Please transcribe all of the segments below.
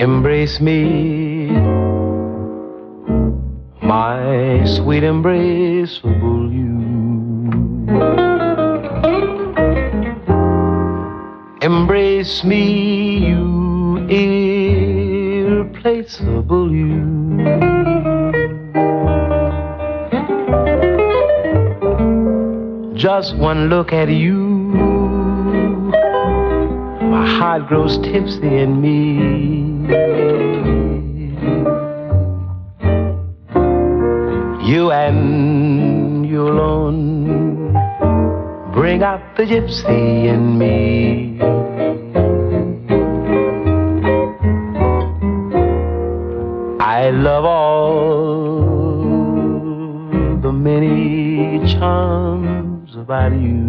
Embrace me, my sweet embraceable you. Embrace me, you irreplaceable you. Just one look at you, my heart grows tipsy in me. You and you alone bring out the gypsy in me. I love all the many charms about you.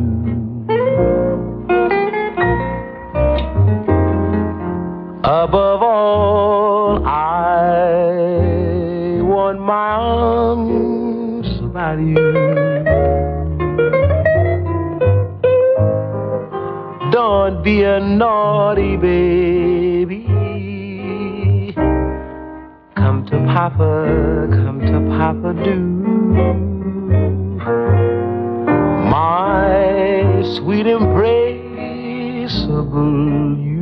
Above all, I want my arms about you. Don't be a naughty baby. Come to Papa, do. My sweet embraceable you.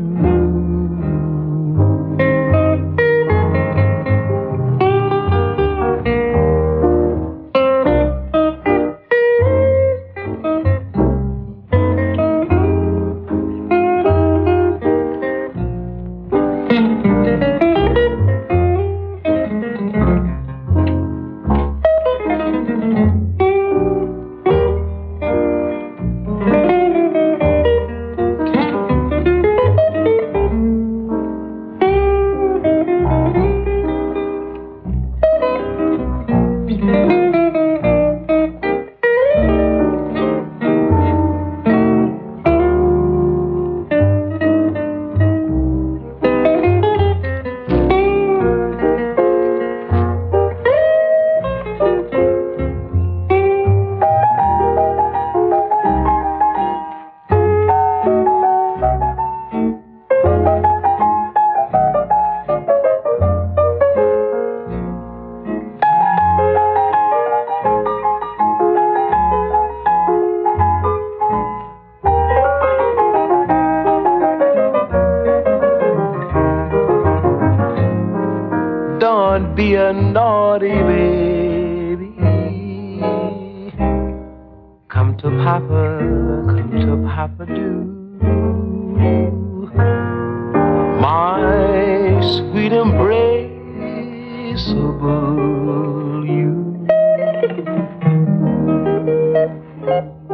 Don't be a naughty baby. Come to Papa, do. My sweet embraceable you.